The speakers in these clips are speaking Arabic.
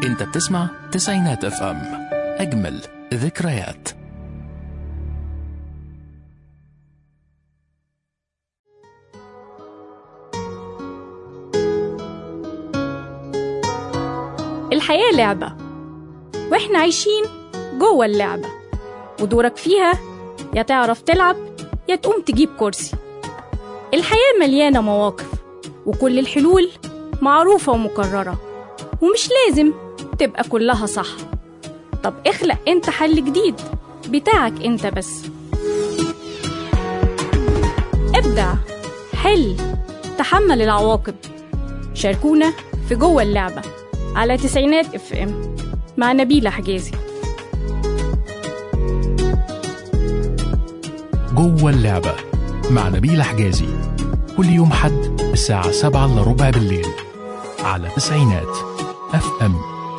انت بتسمع تسعينات اف ام، اجمل ذكريات. الحياة لعبة واحنا عايشين جوه اللعبة، ودورك فيها يا تعرف تلعب يا تقوم تجيب كرسي. الحياة مليانة مواقف وكل الحلول معروفة ومكررة، ومش لازم تبقى كلها صح. طب اخلق انت حل جديد بتاعك انت بس. ابدع، حل، تحمل العواقب. شاركونا في جوه اللعبة على تسعينات اف ام مع نبيلة حجازي. جوه اللعبة مع نبيلة حجازي، كل يوم حد الساعة 7:15 بالليل على تسعينات اف ام.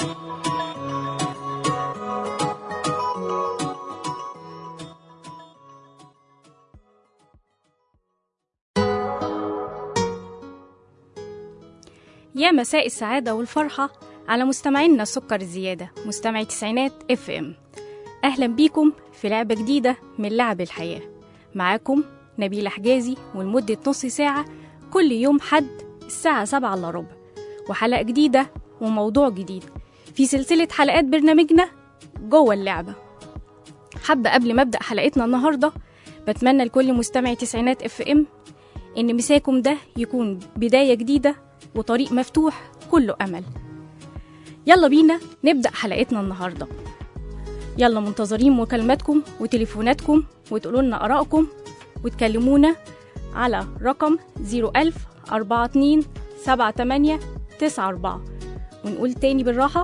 يا مساء السعادة والفرحة على مستمعينا السكر الزيادة، مستمعي تسعينات اف ام. أهلا بيكم في لعبة جديدة من لعب الحياة. معاكم نبيلة حجازي، ولمدة نص ساعة كل يوم حد الساعة 7:15، وحلقة جديدة وموضوع جديد في سلسلة حلقات برنامجنا جوه اللعبة. حابة قبل ما أبدأ حلقتنا النهاردة بتمنى لكل مستمعي تسعينات اف ام إن مساكم ده يكون بداية جديدة وطريق مفتوح كله أمل. يلا بينا نبدأ حلقتنا النهاردة. يلا منتظرين مكالماتكم وتليفوناتكم، وتقولوا لنا آرائكم وتكلمونا على رقم 010427894، ونقول تاني بالراحة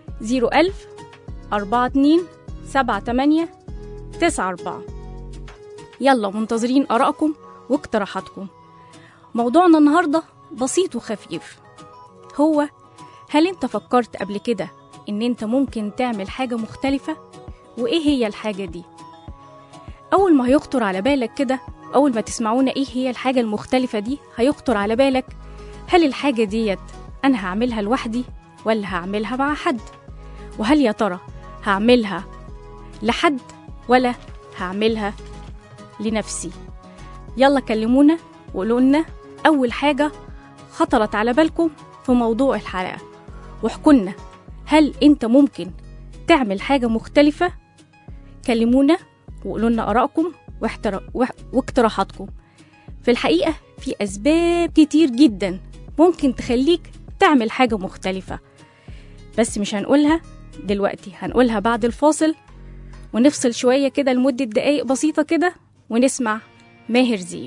010427894. يلا منتظرين آرائكم واقتراحاتكم. موضوعنا النهاردة بسيط وخفيف، هو هل انت فكرت قبل كده ان انت ممكن تعمل حاجة مختلفة؟ وايه هي الحاجة دي؟ اول ما هيخطر على بالك كده، اول ما تسمعونا ايه هي الحاجة المختلفة دي، هيخطر على بالك هل الحاجة ديت انا هعملها لوحدي ولا هعملها مع حد؟ وهل يا ترى هعملها لحد ولا هعملها لنفسي؟ يلا كلمونا وقولوا لنا اول حاجة خطرت على بالكم في موضوع الحلقة، واحكولنا هل انت ممكن تعمل حاجة مختلفة؟ كلمونا وقولوا لنا آرائكم واقتراحاتكم. في الحقيقة في أسباب كتير جدا ممكن تخليك تعمل حاجة مختلفة، بس مش هنقولها دلوقتي، هنقولها بعد الفاصل، ونفصل شوية كده لمدة دقايق بسيطة كده ونسمع ماهر زين.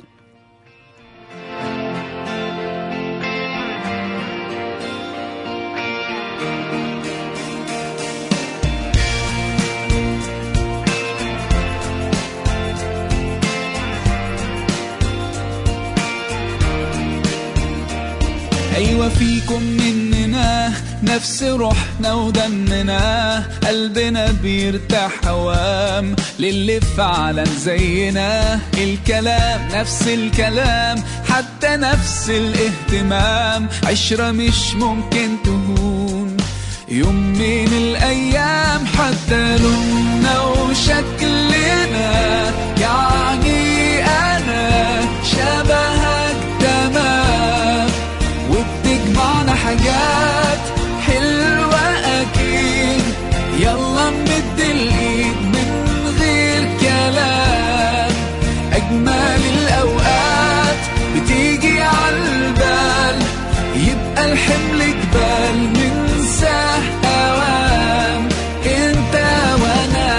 أيوة فيكم مننا نفس روحنا ودمنا، قلبنا بيرتاح هوام للي فعلا زينا. الكلام نفس الكلام، حتى نفس الاهتمام، عشرة مش ممكن تهون يوم من الأيام. حتى لوننا وشكلنا، يعني أنا شبهك تمام، وبتجمعنا حاجات حلوة أكيد. يلا نمد الإيد من غير كلام، أجمل الأوقات بتيجي عالبال، يبقى الحمل جبال ننساه أوام انت وانا.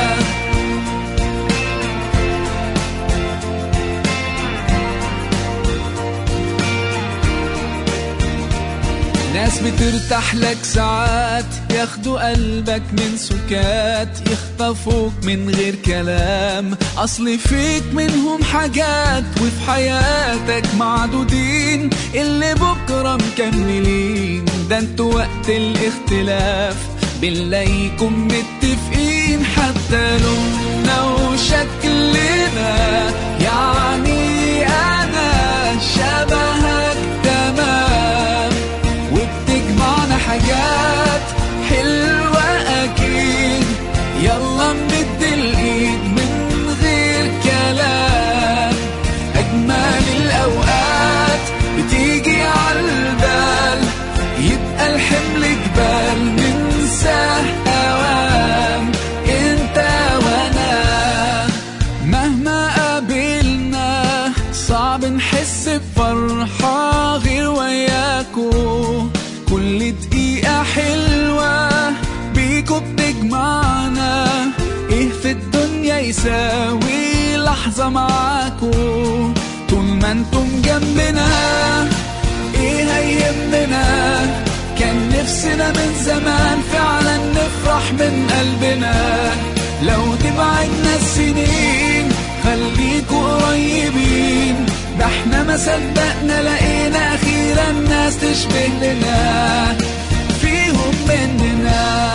ناس بترتاح لك ساعات، ياخدوا قلبك من سكات، يخطفوك من غير كلام، أصل فيك منهم حاجات وفي حياتك معدودين، اللي بكرة مكملين. ده انتوا وقت الاختلاف بنلاقيكم متفقين. حتى لوننا وشكلنا، يعني أنا شبهك تمام، وبتجمعنا حاجات فرحة غير وياكو، كل دقيقة حلوة بيكو بتجمعنا، ايه في الدنيا يساوي لحظة معاكو؟ طول ما انتم جنبنا ايه هيهمنا؟ كان نفسنا من زمان فعلا نفرح من قلبنا، لو تبعدنا السنين خليكوا قريبين، ده احنا ما صدقنا لقينا اخيرا ناس تشبه لنا فيهم مننا.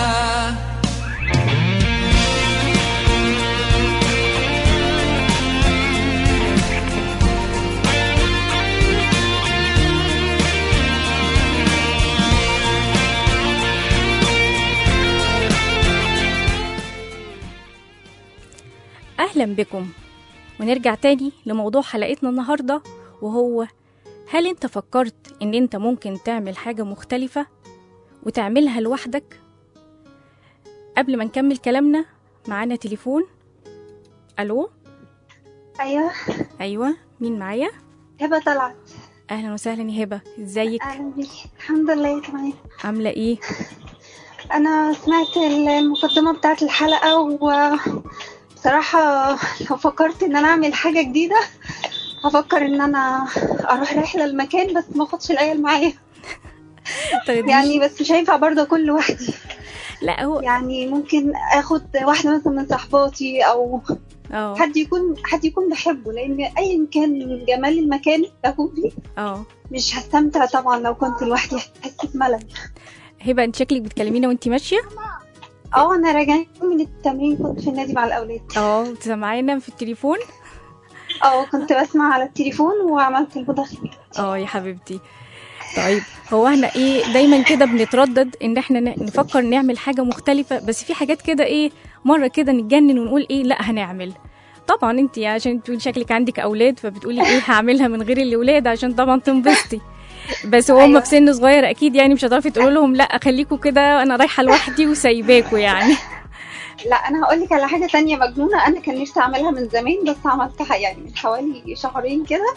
أهلا بكم، ونرجع تاني لموضوع حلقتنا النهاردة، وهو هل انت فكرت ان انت ممكن تعمل حاجة مختلفة وتعملها لوحدك؟ قبل ما نكمل كلامنا معانا تليفون. ألو. أيوة مين معايا؟ هبة طلعت. أهلا وسهلا يا هبة، ازيك؟ أهلا بيكي. الحمد لله تمام. عاملة ايه؟ أنا سمعت المقدمة بتاعت الحلقة، وبصراحة لو فكرت إن أنا أعمل حاجة جديدة هفكر إن أنا أروح رحلة المكان، بس ما أخدش العيال معايا يعني، بس مش هينفع برضه أكون لوحدي. لا هو يعني ممكن أخد واحدة مثلا من صحباتي أو حد يكون بحبه، لأن أي كان جمال المكان اللي أكون فيه مش هستمتع طبعا لو كنت لوحدي، هحس بملل. هبة انت شكلك بتكلمينا وانت ماشية؟ انا راجعه من التمرين، كنت في النادي مع الاولاد. بتسمعينا في التليفون؟ كنت بسمع على التليفون وعملت المداخله. يا حبيبتي. طيب هو احنا ايه دايما كده بنتردد ان احنا نفكر نعمل حاجه مختلفه، بس في حاجات كده ايه مره كده نتجنن ونقول ايه لا هنعمل. طبعا انت عشان تقولي شكلك عندك اولاد فبتقولي ايه هعملها من غير الاولاد عشان طبعا تنبسطي، بس هم أيوة. في سن صغير اكيد يعني مش هتعرفي تقولوا لهم لا خليكوا كده انا رايحه لوحدي وسايباكوا يعني. لا انا هقول لك على حاجه تانية مجنونه، انا كان نفسي اعملها من زمان بس عملتها يعني من حوالي شهرين كده.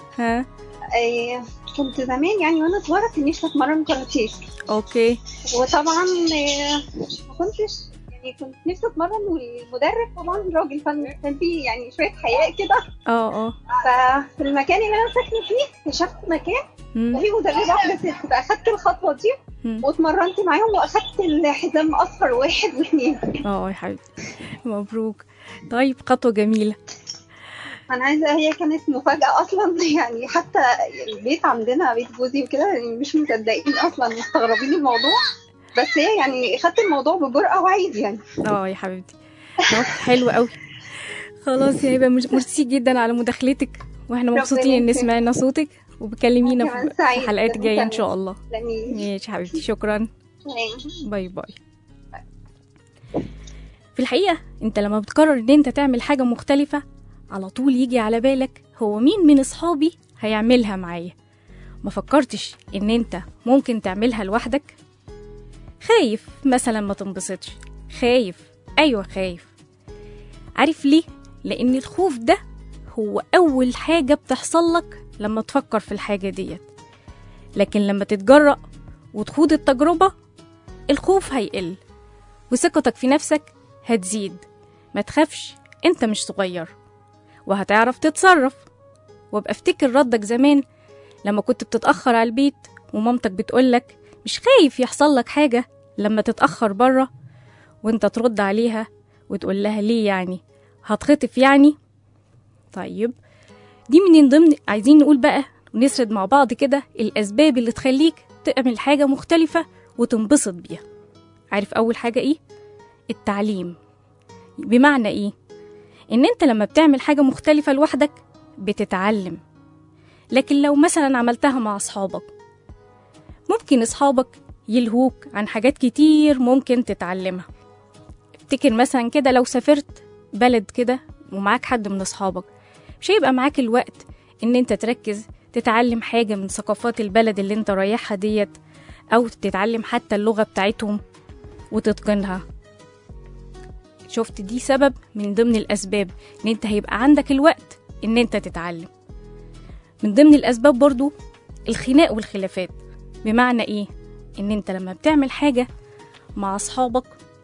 كنت زمان يعني وانا صغيره كان نفسي اتمرن كاراتيه. اوكي. وطبعا ما كنتش يعني كنت نفسي اتمرن، والمدرب طبعا راجل كان فيه يعني شويه حياء كده. ففي المكان اللي انا ساكنه فيه اكتشفت مكان وفي مدربه واحده ست، فاخدت الخطوه دي واتمرنت معاهم واخدت الحزام اصفر 1 و2. يا حبيبتي مبروك. طيب خطوه جميله. انا عايزه، هي كانت مفاجاه اصلا يعني، حتى البيت عندنا بيت جوزي وكده يعني مش مصدقين اصلا، مستغربين الموضوع، بس هي يعني خدت الموضوع بجرأة وعادي يعني. يا حبيبتي حلو قوي. خلاص يا هبه ميرسي جدا على مداخلتك، واحنا مبسوطين ان سمعنا صوتك، وبكلمينا في حلقات جايه ان شاء الله. ماشي حبيبتي، شكرا. باي باي. في الحقيقه انت لما بتقرر ان انت تعمل حاجه مختلفه على طول يجي على بالك هو مين من اصحابي هيعملها معايا. ما فكرتش ان انت ممكن تعملها لوحدك؟ خايف مثلا ما تنبسطش، خايف. ايوه خايف. عارف ليه؟ لان الخوف ده هو اول حاجه بتحصل لك لما تفكر في الحاجه ديت، لكن لما تتجرأ وتخوض التجربه الخوف هيقل وثقتك في نفسك هتزيد. ما تخافش، انت مش صغير وهتعرف تتصرف. وابقى افتكر ردك زمان لما كنت بتتأخر على البيت ومامتك بتقولك مش خايف يحصل لك حاجة لما تتأخر برا، وانت ترد عليها وتقول لها ليه يعني هتخطف يعني. طيب دي من ضمن عايزين نقول بقى ونسرد مع بعض كده الأسباب اللي تخليك تعمل حاجة مختلفة وتنبسط بيها. عارف أول حاجة إيه؟ التعليم. بمعنى إيه؟ إن أنت لما بتعمل حاجة مختلفة لوحدك بتتعلم، لكن لو مثلا عملتها مع أصحابك ممكن أصحابك يلهوك عن حاجات كتير ممكن تتعلمها. افتكر مثلا كده لو سافرت بلد كده ومعاك حد من أصحابك مش هيبقى معاك الوقت إن أنت تركز تتعلم حاجة من ثقافات البلد اللي أنت رايحها ديت، أو تتعلم حتى اللغة بتاعتهم وتتقنها. شفت دي سبب من ضمن الأسباب إن أنت هيبقى عندك الوقت إن أنت تتعلم. من ضمن الأسباب برضو الخناق والخلافات. بمعنى إيه؟ إن أنت لما بتعمل حاجة مع أصحابك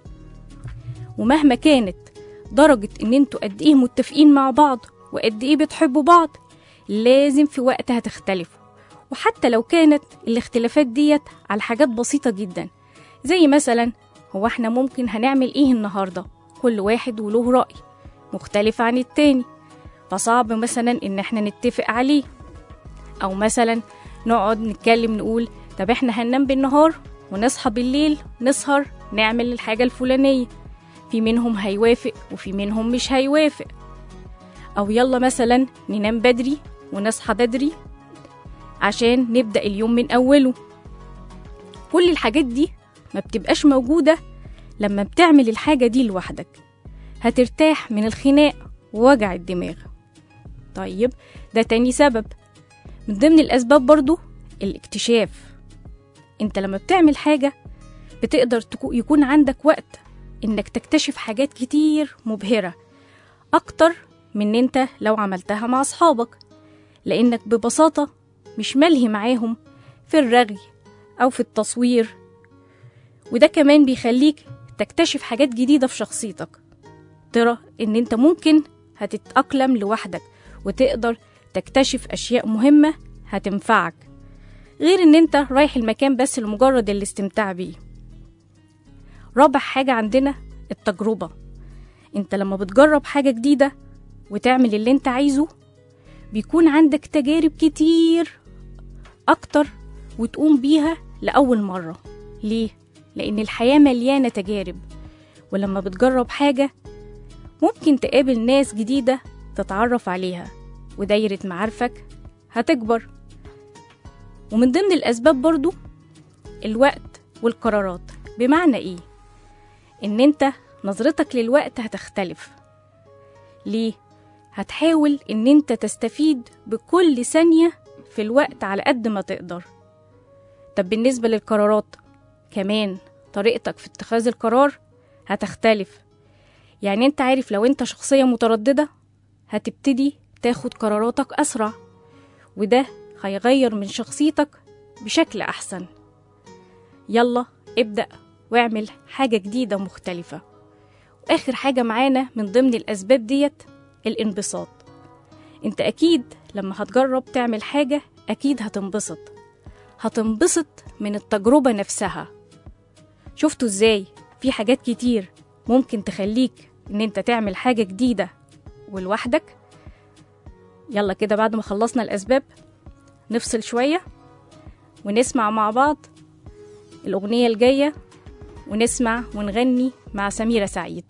ومهما كانت درجة إن أنتوا قد إيه متفقين مع بعض وقد إيه بتحبوا بعض، لازم في وقت هتختلفوا. وحتى لو كانت الاختلافات ديت على حاجات بسيطة جدا، زي مثلا هو احنا ممكن هنعمل ايه النهاردة، كل واحد وله رأي مختلف عن التاني، فصعب مثلا ان احنا نتفق عليه. او مثلا نقعد نتكلم نقول طب احنا هننام بالنهار ونصحى بالليل نسهر نعمل الحاجة الفلانية، في منهم هيوافق وفي منهم مش هيوافق. او يلا مثلا ننام بدري ونصحى بدري عشان نبدأ اليوم من أوله. كل الحاجات دي ما بتبقاش موجودة لما بتعمل الحاجة دي لوحدك، هترتاح من الخناق ووجع الدماغ. طيب ده تاني سبب. من ضمن الأسباب برضو الاكتشاف. انت لما بتعمل حاجة بتقدر يكون عندك وقت انك تكتشف حاجات كتير مبهرة أكتر من انت لو عملتها مع أصحابك، لأنك ببساطة مش ملهي معاهم في الرغي أو في التصوير. وده كمان بيخليك تكتشف حاجات جديدة في شخصيتك، ترى إن أنت ممكن هتتأقلم لوحدك وتقدر تكتشف أشياء مهمة هتنفعك، غير إن أنت رايح المكان بس لمجرد الاستمتاع بيه. رابع حاجة عندنا التجربة. أنت لما بتجرب حاجة جديدة وتعمل اللي أنت عايزه بيكون عندك تجارب كتير أكتر وتقوم بيها لأول مرة. ليه؟ لأن الحياة مليانة تجارب، ولما بتجرب حاجة ممكن تقابل ناس جديدة تتعرف عليها ودايرة معارفك هتكبر. ومن ضمن الأسباب برضو الوقت والقرارات. بمعنى إيه؟ إن أنت نظرتك للوقت هتختلف. ليه؟ هتحاول إن أنت تستفيد بكل ثانية في الوقت على قد ما تقدر. طب بالنسبة للقرارات كمان طريقتك في اتخاذ القرار هتختلف. يعني أنت عارف لو أنت شخصية مترددة هتبتدي تاخد قراراتك أسرع، وده هيغير من شخصيتك بشكل أحسن. يلا ابدأ واعمل حاجة جديدة مختلفة. وآخر حاجة معانا من ضمن الأسباب ديت الانبساط. انت أكيد لما هتجرب تعمل حاجة أكيد هتنبسط من التجربة نفسها. شفتوا ازاي في حاجات كتير ممكن تخليك ان انت تعمل حاجة جديدة ولوحدك؟ يلا كده بعد ما خلصنا الأسباب نفصل شوية ونسمع مع بعض الأغنية الجاية ونسمع ونغني مع سميرة سعيد.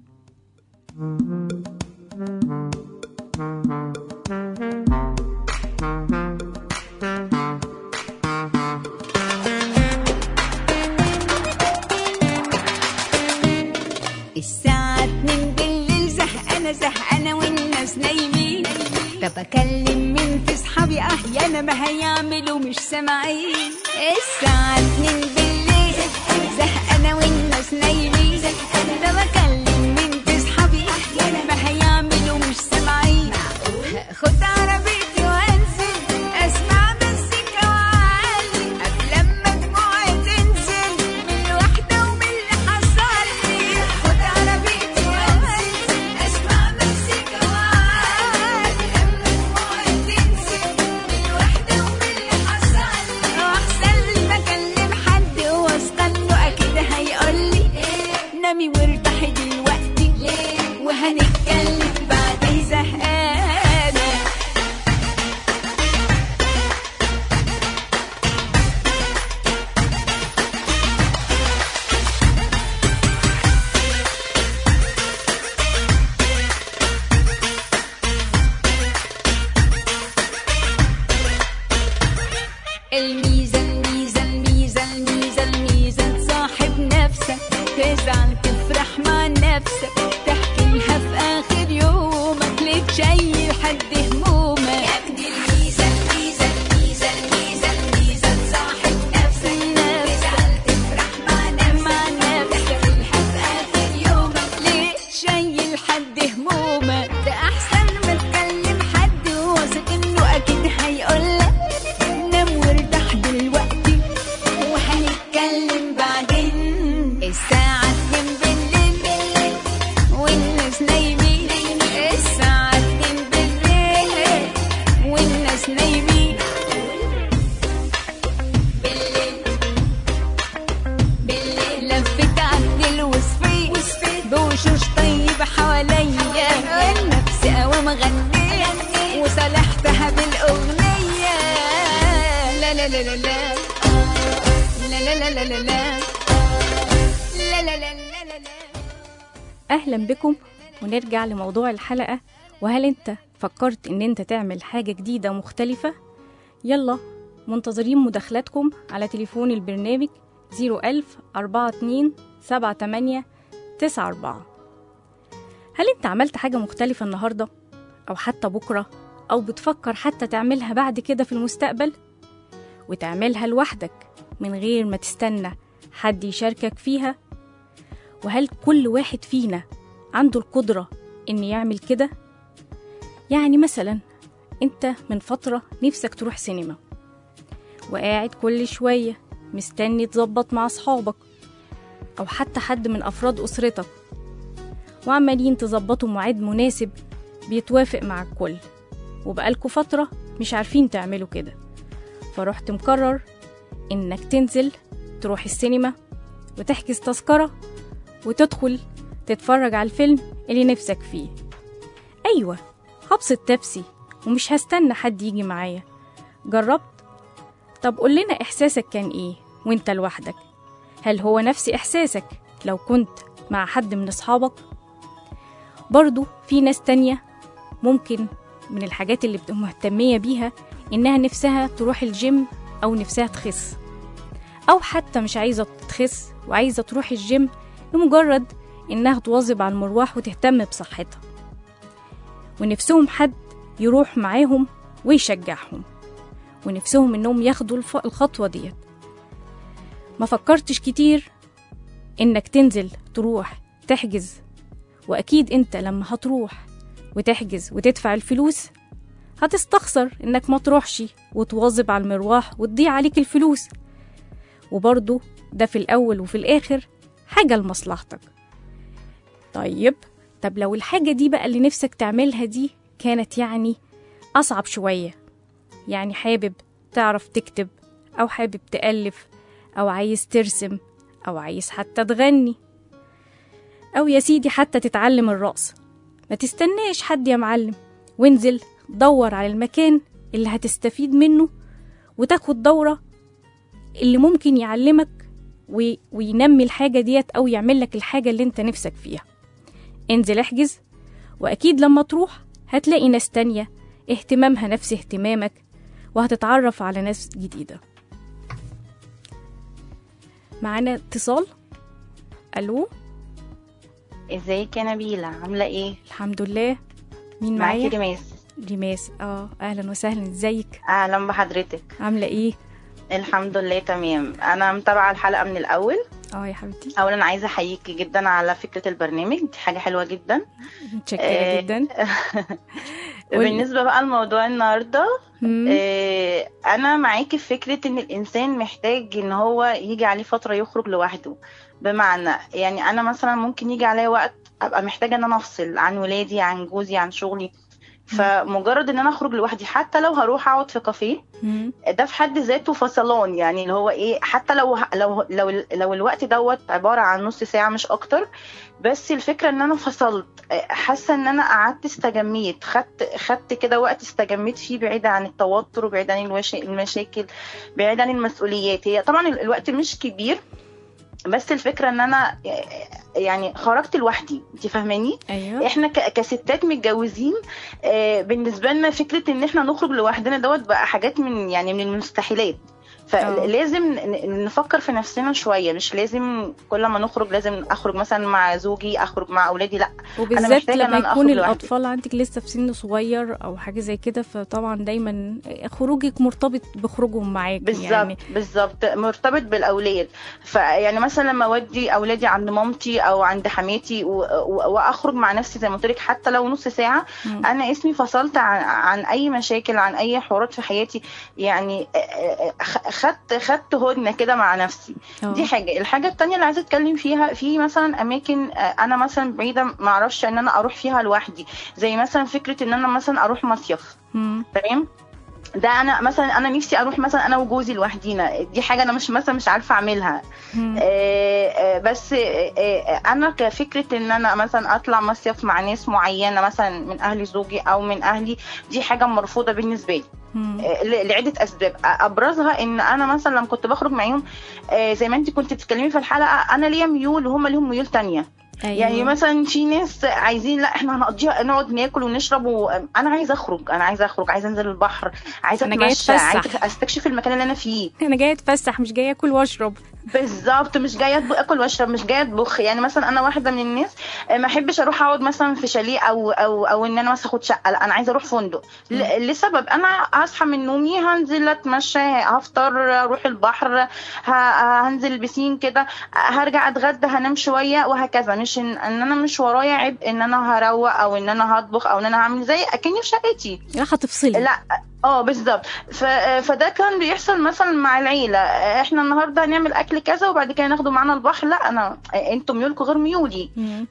الساعة 2 بالليل زهقانة والناس نايمين، طب أكلم مين في صحابي أحيانا ما هيعملوا مش سامعين. الساعة 2 بالليل زهقانة والناس نايمين، طب أكلم مين في صحابي أحيانا ما هيعملوا مش سامعين. خد عربيتي وانزل اسمع مزيكا وعالي قبل ما دموعي تنزل من الوحدة ومن اللي حصل لي. خد عربيتي وانزل اسمع مزيكا وعالي قبل ما دموعي تنزل من الوحدة ومن اللي حصل لي. واحسن لي ما اكلم حد واثقة انه اكيد هيقولي نامي وارتاحي دلوقتي وهنتكلم بعدين زهقان. الميزان صاحب نفسك، تزعل تفرح مع نفسك، تحكي لها في آخر يومك ليه تشيل حد همومك. يا ابني الميزان صاحب نفسك، تزعل تفرح مع نفسك، تحكي لها في آخر يومك ليه تشيل حد همومك. ده أحسن ما تكلم حد واثق إنه أكيد لا لا لا لا لا لا لا لا لا لا لا لا لا لا. أهلا بكم ونرجع لموضوع الحلقة. وهل أنت فكرت إن أنت تعمل حاجة جديدة مختلفة؟ يلا منتظرين مداخلاتكم على تليفون البرنامج 01000 42 78 94. هل أنت عملت حاجة مختلفة النهاردة أو حتى بكرة أو بتفكر حتى تعملها بعد كده في المستقبل وتعملها لوحدك من غير ما تستنى حد يشاركك فيها؟ وهل كل واحد فينا عنده القدرة إن يعمل كده؟ يعني مثلا أنت من فترة نفسك تروح سينما وقاعد كل شوية مستني تظبط مع أصحابك أو حتى حد من أفراد أسرتك وعمالين تظبطوا ميعاد مناسب بيتوافق مع الكل، وبقالكوا فترة مش عارفين تعملوا كده، فرحت مقرر إنك تنزل تروح السينما وتحجز تذكرة وتدخل تتفرج على الفيلم اللي نفسك فيه. أيوة، هبسط نفسي ومش هستنى حد يجي معايا. جربت؟ طب قول لنا إحساسك كان إيه وإنت لوحدك؟ هل هو نفس إحساسك لو كنت مع حد من أصحابك؟ برضو في ناس تانية ممكن من الحاجات اللي مهتمية بيها إنها نفسها تروح الجيم أو نفسها تخس، أو حتى مش عايزة تخس وعايزة تروح الجيم لمجرد إنها تواظب على المروح وتهتم بصحتها، ونفسهم حد يروح معاهم ويشجعهم، ونفسهم إنهم ياخدوا الخطوة ديت. ما فكرتش كتير إنك تنزل تروح تحجز؟ وأكيد أنت لما هتروح وتحجز وتدفع الفلوس هتستخسر إنك ما تروحش وتواظب على المروح وتضيع عليك الفلوس، وبرضو ده في الأول وفي الآخر حاجة لمصلحتك. طب لو الحاجة دي بقى اللي نفسك تعملها دي كانت يعني أصعب شوية، يعني حابب تعرف تكتب أو حابب تألف أو عايز ترسم أو عايز حتى تغني أو يا سيدي حتى تتعلم الرقص، ما تستناش حد يا معلم، وانزل دور على المكان اللي هتستفيد منه وتاخد دورة اللي ممكن يعلمك وينمي الحاجة ديت أو يعمل لك الحاجة اللي انت نفسك فيها. انزل احجز، وأكيد لما تروح هتلاقي ناس تانية اهتمامها نفس اهتمامك وهتتعرف على ناس جديدة. معانا اتصال. ألو، ازيك يا نبيلة، عاملة ايه؟ الحمد لله. مين معايا؟ معاكي ريماس. اهلا وسهلا، ازيك؟ اهلا بحضرتك. عاملة ايه؟ الحمد لله تمام. انا متابعة الحلقة من الاول. يا حبيبتي، اولا عايزة احييكي جدا على فكرة البرنامج، دي حاجة حلوة جدا. متشكرة جدا. بالنسبة بقى لموضوع النهاردة، انا معاكي في فكرة ان الانسان محتاج ان هو يجي عليه فترة يخرج لوحده. بمعنى يعني انا مثلا ممكن يجي عليا وقت ابقى محتاجة ان انا افصل عن ولادي، عن جوزي، عن شغلي، فمجرد ان انا اخرج لوحدي حتى لو هروح اقعد في كافيه، ده في حد ذاته فصلان. يعني اللي هو ايه، حتى لو الوقت دوت عبارة عن نص ساعة مش اكتر، بس الفكرة ان انا فصلت، حاسة ان انا قعدت استجميت، خدت كده وقت استجميت فيه بعيد عن التوتر وبعيد عن المشاكل، بعيد عن المسؤوليات. هي طبعا الوقت مش كبير، بس الفكرة ان انا يعني خرجت لوحدي. انت فاهماني؟ أيوة. احنا كستات متجوزين، بالنسبة لنا فكرة ان احنا نخرج لوحدنا دوت بقى حاجات من المستحيلات. فلازم نفكر في نفسنا شوية، مش لازم كل ما نخرج لازم أخرج مثلا مع زوجي، أخرج مع أولادي، لأ. وبالذات لما يكون الأطفال عندك لسه في سن صغير أو حاجة زي كده، فطبعا دايما خروجك مرتبط بخروجهم معاك. بالظبط مرتبط بالأولاد. فيعني مثلا لما أودي أولادي عند مامتي أو عند حماتي وأخرج مع نفسي زي ما قلت لك حتى لو نص ساعة، أنا اسمي فصلت عن أي مشاكل، عن أي حوارات في حياتي. يعني خدت هدنة كده مع نفسي. دي حاجة. الحاجة التانية اللي عايزة اتكلم فيها، في مثلا اماكن انا مثلا بعيدة ما اعرفش ان انا اروح فيها لوحدي، زي مثلا فكرة ان انا مثلا اروح مصيف. تمام، ده انا مثلا انا نفسي اروح مثلا انا وجوزي لوحدينا، دي حاجه انا مش عارفه اعملها. بس انا كفكره ان انا مثلا اطلع مصيف مع ناس معينه مثلا من اهل زوجي او من اهلي، دي حاجه مرفوضه بالنسبه لي لعده اسباب. ابرزها ان انا مثلا لما كنت بخرج معاهم زي ما انت كنت بتتكلمي في الحلقه، انا ليا ميول وهم ليهم ميول تانية. أيوة. يعني مثلا في ناس عايزين لا احنا هنقضيها نقعد ناكل ونشرب، انا عايزه اخرج، عايزه انزل البحر، عايزه اتمشى، عايزه استكشف المكان اللي انا فيه. انا جايه اتفسح مش جايه اكل واشرب. بالظبط، مش جايه اكل واشرب، مش جايه اطبخ. يعني مثلا انا واحده من الناس ما احبش اروح اقعد مثلا في شاليه او ان انا مثلا اخد شقه، لا انا عايزه اروح فندق لسبب انا هصحى من نومي هنزل اتمشى، هفطر، اروح البحر، هنزل البسين كده، هرجع اتغدى، هنام شويه وهكذا. مش ان انا مش ورايا عبء ان انا هروق او ان انا هطبخ او ان انا هعمل زي اكني في شقتي. راح تفصلي. لا بالظبط. فده كان بيحصل مثلا مع العيله، احنا النهارده هنعمل اكل كذا وبعد كده ناخده معانا البحر، لا انتوا ميولكم غير ميولي.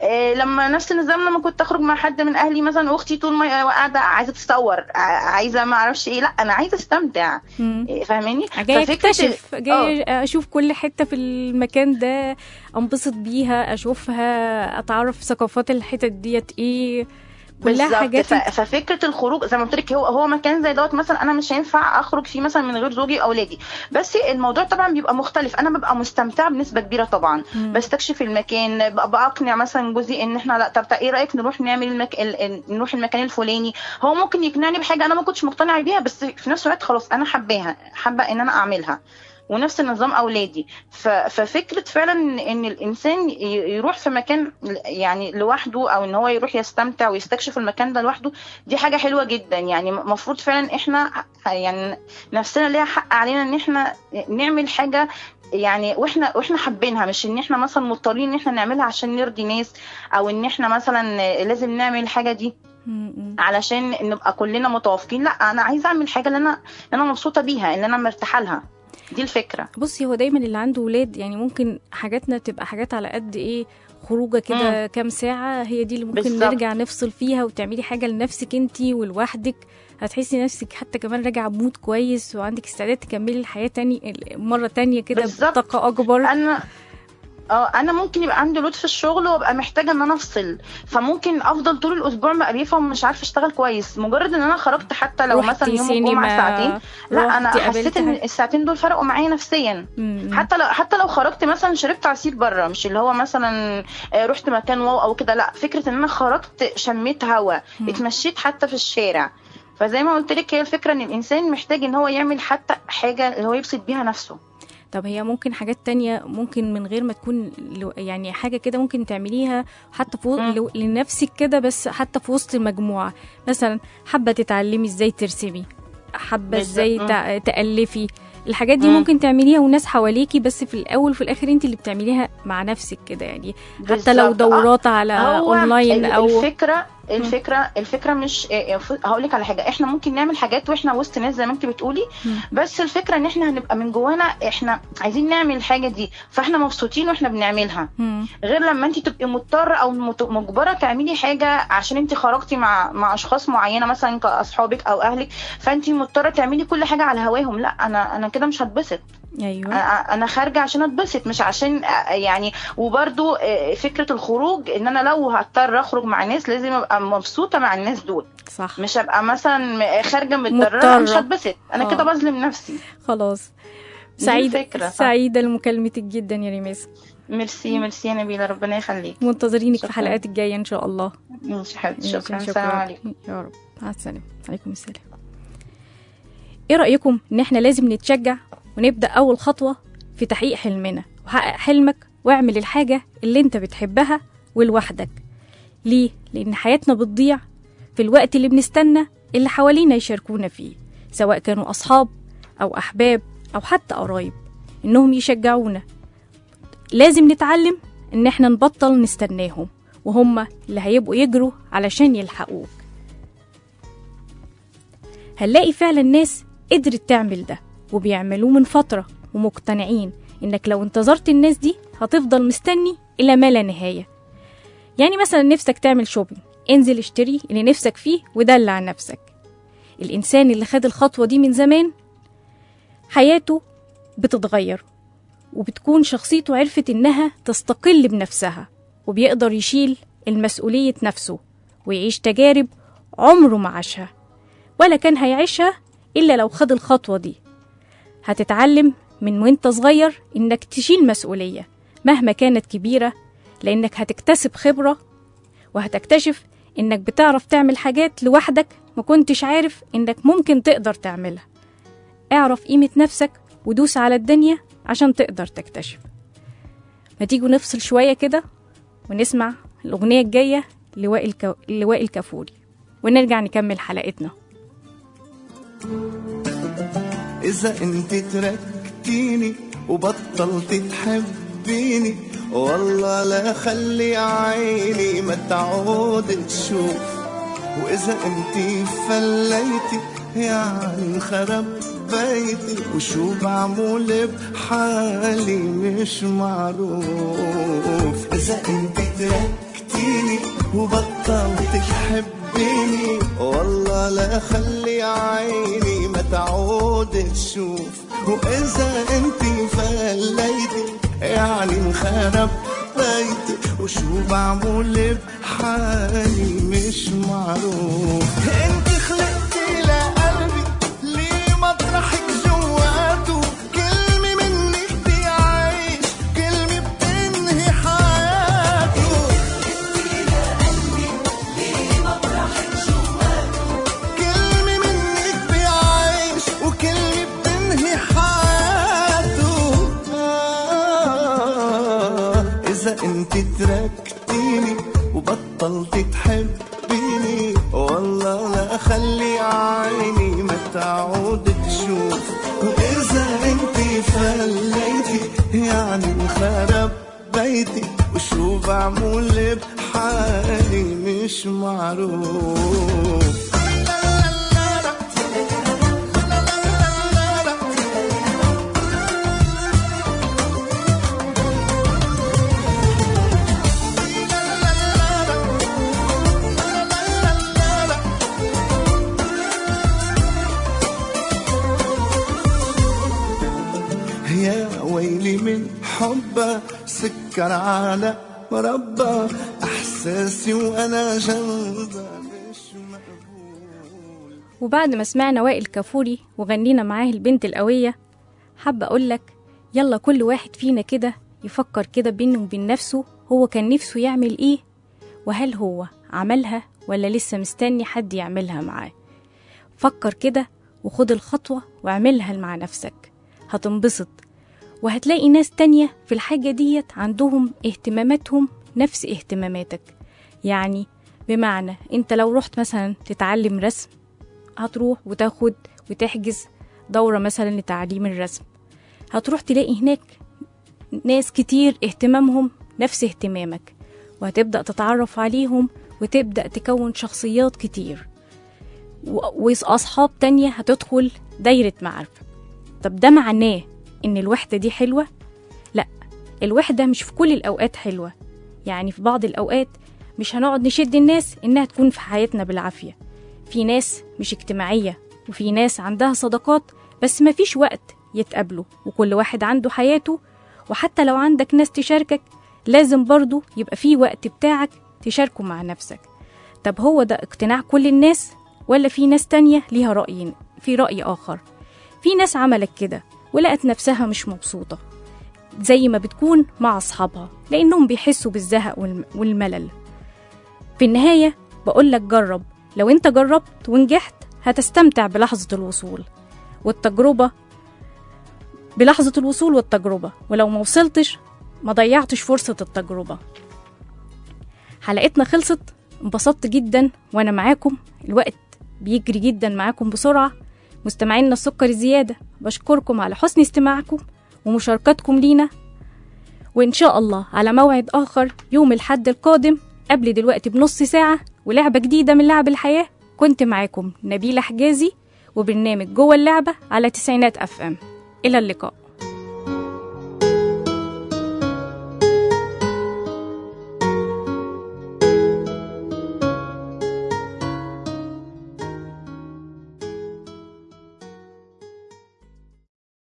لما نفس النظام لما كنت اخرج مع حد من اهلي مثلا، اختي طول ما قاعده عايزه تصور، عايزه ما اعرفش ايه، لا انا عايزه استمتع. فاهماني؟ جاي اكتشف، جاي اشوف كل حته في المكان ده، انبسط بيها، اشوفها، اتعرف ثقافات الحتت ديت ايه، كلها حاجات. ففكره الخروج زي ما قلت لك، هو مكان زي دوت مثلا انا مش هينفع اخرج فيه مثلا من غير زوجي او اولادي، بس الموضوع طبعا بيبقى مختلف. انا ببقى مستمتعه بنسبه كبيره طبعا، بستكشف المكان، ببقى اقنع مثلا جوزي ان احنا لا طب ايه رايك نروح نعمل نروح المكان الفلاني. هو ممكن يقنعني بحاجه انا ما كنتش مقتنعه بيها، بس في نفس الوقت خلاص انا حابه ان انا اعملها. ونفس النظام اولادي. ففكره فعلا ان الانسان يروح في مكان يعني لوحده، او ان هو يروح يستمتع ويستكشف المكان ده لوحده، دي حاجه حلوه جدا. يعني المفروض فعلا احنا يعني نفسنا ليها حق علينا ان احنا نعمل حاجه يعني واحنا حابينها، مش ان احنا مثلا مضطرين ان احنا نعملها عشان نرضي ناس، او ان احنا مثلا لازم نعمل الحاجه دي علشان نبقى كلنا متوافقين. لا انا عايزه اعمل حاجه اللي انا مبسوطه بيها، اللي انا مرتاحه لها. دي الفكرة. بصي هو دايما اللي عنده ولاد يعني ممكن حاجاتنا تبقى حاجات على قد ايه، خروجه كده كام ساعة، هي دي اللي ممكن بالزبط. نرجع نفصل فيها وتعملي حاجة لنفسك انتي ولوحدك، هتحسي نفسك حتى كمان راجعة بمود كويس وعندك استعداد تكملي الحياة تاني مرة تانية كده بطاقة أكبر. انا ممكن يبقى عندي لود في الشغل وابقى محتاجه ان انا افصل، فممكن افضل طول الاسبوع مقريفه ومش عارفه اشتغل كويس. مجرد ان انا خرجت حتى لو مثلا يوم الجمعه ساعتين، لا انا حسيت ان الساعتين دول فرقوا معايا نفسيا. حتى لو خرجت مثلا شربت عصير بره، مش اللي هو مثلا رحت مكان واو او كده، لا فكره ان انا خرجت شميت هوا، اتمشيت حتى في الشارع. فزي ما قلت لك هي الفكره ان الانسان محتاج ان هو يعمل حتى حاجه اللي هو يبسط بيها نفسه. طب هي ممكن حاجات تانية ممكن من غير ما تكون يعني حاجة كده ممكن تعمليها حتى لنفسك كده، بس حتى في وسط المجموعة، مثلا حابة تتعلمي ازاي ترسمي، حابة ازاي تألفي، الحاجات دي ممكن تعمليها والناس حواليكي، بس في الأول وفي الآخر انت اللي بتعمليها مع نفسك كده يعني. حتى لو دورات على اونلاين او الفكره مش هقول لك على حاجه، احنا ممكن نعمل حاجات واحنا وسط ناس زي ما انت بتقولي، بس الفكره ان احنا هنبقى من جوانا احنا عايزين نعمل الحاجه دي، فاحنا مبسوطين واحنا بنعملها. غير لما انت تبقي مضطره او مجبره تعملي حاجه عشان انت خرجتي مع اشخاص معينه مثلا كاصحابك او اهلك، فانت مضطره تعملي كل حاجه على هواهم. لا انا كده مش هتبسط. ايوه انا خارجه عشان اتبسط مش عشان يعني. وبرده فكره الخروج ان انا لو هضطر اخرج مع ناس لازم ابقى مبسوطه مع الناس دول، صح، مش ابقى مثلا خارجه مضطره مش هتبسط، انا كده بظلم نفسي. خلاص. سعيده لمكالمتك جدا يا ريماس. ميرسي يا نبيله، ربنا يخليك. منتظرينك في حلقات الجايه ان شاء الله. ماشي حبيبتي، شكرا. السلام عليكم. يا رب. مع السلامه. عليكم السلام. ايه رايكم ان احنا لازم نتشجع ونبدا اول خطوه في تحقيق حلمنا، وحقق حلمك واعمل الحاجه اللي انت بتحبها ولوحدك. ليه؟ لان حياتنا بتضيع في الوقت اللي بنستنى اللي حوالينا يشاركونا فيه، سواء كانوا اصحاب او احباب او حتى قرايب، انهم يشجعونا. لازم نتعلم ان احنا نبطل نستناهم، وهم اللي هيبقوا يجروا علشان يلحقوك. هنلاقي فعلا ناس قدرت تعمل ده وبيعملوه من فترة، ومقتنعين انك لو انتظرت الناس دي هتفضل مستني الى ما لا نهاية. يعني مثلا نفسك تعمل شوبينج، انزل اشتري اللي نفسك فيه ودلع نفسك. الإنسان اللي خد الخطوة دي من زمان حياته بتتغير، وبتكون شخصيته عرفت إنها تستقل بنفسها، وبيقدر يشيل المسؤولية نفسه ويعيش تجارب عمره ما عاشها ولا كان هيعيشها إلا لو خد الخطوة دي. هتتعلم من وانت صغير إنك تشيل مسؤولية مهما كانت كبيرة، لأنك هتكتسب خبرة وهتكتشف إنك بتعرف تعمل حاجات لوحدك ما كنتش عارف إنك ممكن تقدر تعملها. اعرف قيمة نفسك ودوس على الدنيا عشان تقدر تكتشف. ما تيجوا نفصل شوية كده ونسمع الأغنية الجاية لوائل الكفوري ونرجع نكمل حلقتنا. إذا أنت تركتيني وبطلت تحبيني والله لا خلي عيني ما تعود تشوف، وإذا أنت فليتي يعني خرب بيتي وشو بعمل بحالي مش معروف. إذا أنت تركتيني وبطلت تحبيني والله لا خلي عيني ما تعود تشوف، وإذا أنت فليتي يعني انخرب بيتي وشو بعمل بحالي مش معروف. انت خلقتي لقلبي ليه مطرحك جواته، كلمة منك بيعيش كلمة بتنهي حياته. خلقتي لقلبي ليه مطرحك جواته، كلمة منك بيعيش وكلمة بتنهي حياته. إذا انت تركتيني وبطلت تحبيني والله لا خلي عيني ما تعود تشوف، وإذا انت فليتي يعني انخرب بيتي وشو بعمل بحالي مش معروف. يا ويلي من حبه سكر على مربى، احساسي وانا جنبه مش مقبول. وبعد ما سمعنا وائل الكفوري وغنينا معاه البنت القوية، حابة أقولك يلا كل واحد فينا كده يفكر كده بينه وبين نفسه هو كان نفسه يعمل إيه، وهل هو عملها ولا لسه مستني حد يعملها معاه. فكر كده وخد الخطوة واعملها مع نفسك، هتنبسط وهتلاقي ناس تانية في الحاجة ديت عندهم اهتماماتهم نفس اهتماماتك. يعني بمعنى انت لو رحت مثلا تتعلم رسم، هتروح وتاخد وتحجز دورة مثلا لتعليم الرسم، هتروح تلاقي هناك ناس كتير اهتمامهم نفس اهتمامك، وهتبدأ تتعرف عليهم وتبدأ تكون شخصيات كتير وأصحاب تانية هتدخل دايرة معرفة. طب ده معناه إن الوحدة دي حلوة؟ لأ، الوحدة مش في كل الأوقات حلوة. يعني في بعض الأوقات مش هنقعد نشد الناس إنها تكون في حياتنا بالعافية. في ناس مش اجتماعية، وفي ناس عندها صداقات بس ما فيش وقت يتقابلوا، وكل واحد عنده حياته. وحتى لو عندك ناس تشاركك لازم برضو يبقى في وقت بتاعك تشاركه مع نفسك. طب هو ده اقتناع كل الناس ولا في ناس تانية ليها رأي آخر؟ في ناس عملت كده ولقت نفسها مش مبسوطة زي ما بتكون مع أصحابها، لأنهم بيحسوا بالزهق والملل. في النهاية بقولك جرب، لو انت جربت ونجحت هتستمتع بلحظة الوصول والتجربة، ولو ما وصلتش ما ضيعتش فرصة التجربة. حلقتنا خلصت، انبسطت جدا وانا معاكم، الوقت بيجري جدا معاكم بسرعة. مستمعينا السكر زيادة، بشكركم على حسن استماعكم ومشاركتكم لينا، وإن شاء الله على موعد آخر يوم الحد القادم قبل دلوقتي بنص ساعة ولعبة جديدة من لعب الحياة. كنت معاكم نبيلة حجازي وبرنامج جوه اللعبة على 90 FM. إلى اللقاء.